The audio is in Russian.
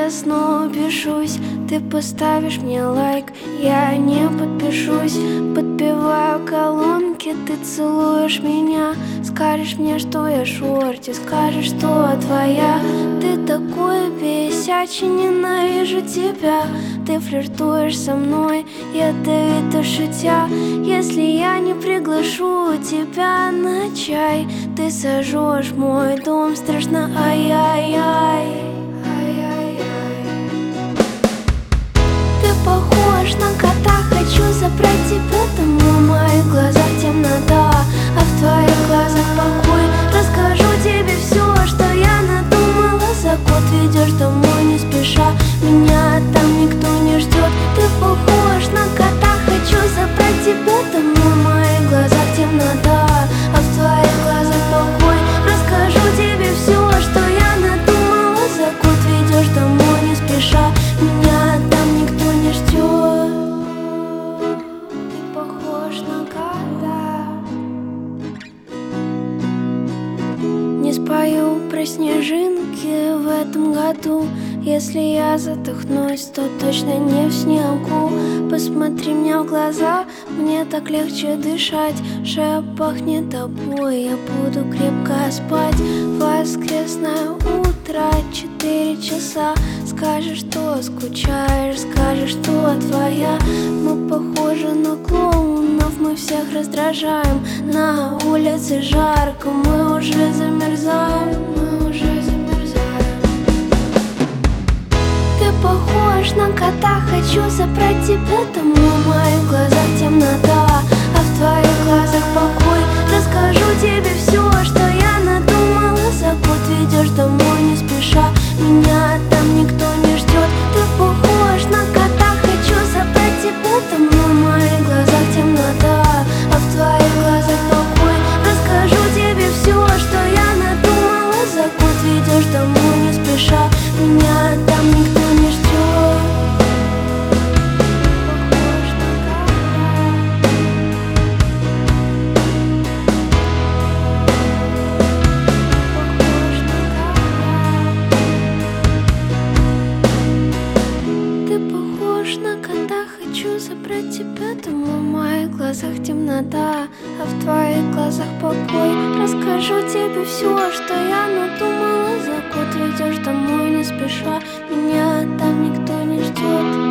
засну, бешусь. Ты поставишь мне лайк, я не подпишусь. Подпеваю колонки, ты целуешь меня. Скажешь мне, что я шорти, скажешь, что твоя. Ты такой бесячий, ненавижу тебя. Ты флиртуешь со мной, ядовито шутя. Если я не приглашу тебя на чай, ты сожжешь мой дом, страшно, ай-яй-яй. Ты похож на кота, хочу забрать тебя домой. В моих глазах темнота, а в твоих глазах покой. Расскажу тебе все, что я надумала за год. Ведешь домой не спеша, меня там никто не ждет. Ты похож на кота, хочу забрать тебя домой. В моих глазах темнота, а в твоих глазах покой. Расскажу тебе все, что я надумала за год. Ведешь домой не спеша, меня там никто не ждет. Ты похож на кота. Не спою про снежинки в этом году. Если я задохнусь, то точно не в снегу. Посмотри мне в глаза, мне так легче дышать. Шея пахнет тобой, я буду крепко спать. Воскресное утро, 4 часа. Скажешь, что скучаешь, скажешь, что твоя. Мы похожи на клоунов, мы всех раздражаем. На улице жарко, мы уже замерзаем. Ты похож на кота, хочу забрать тебя домой. В моих глазах темнота, а в твоих глазах покой. Расскажу тебе все, что я надумала за год. Ведешь домой не спеша, меня там никто не ждет. Ты похож на кота, хочу забрать тебя домой. В моих глазах темнота, а в твоих глазах покой. Расскажу тебе все, что я надумала за год. Ведешь домой не спеша, меня там никто не ждет. Ты похож на кота, хочу забрать тебя домой. В моих глазах темнота, а в твоих глазах покой. Расскажу тебе все, что я надумала за год. Ведешь домой не спеша, меня там никто не ждет.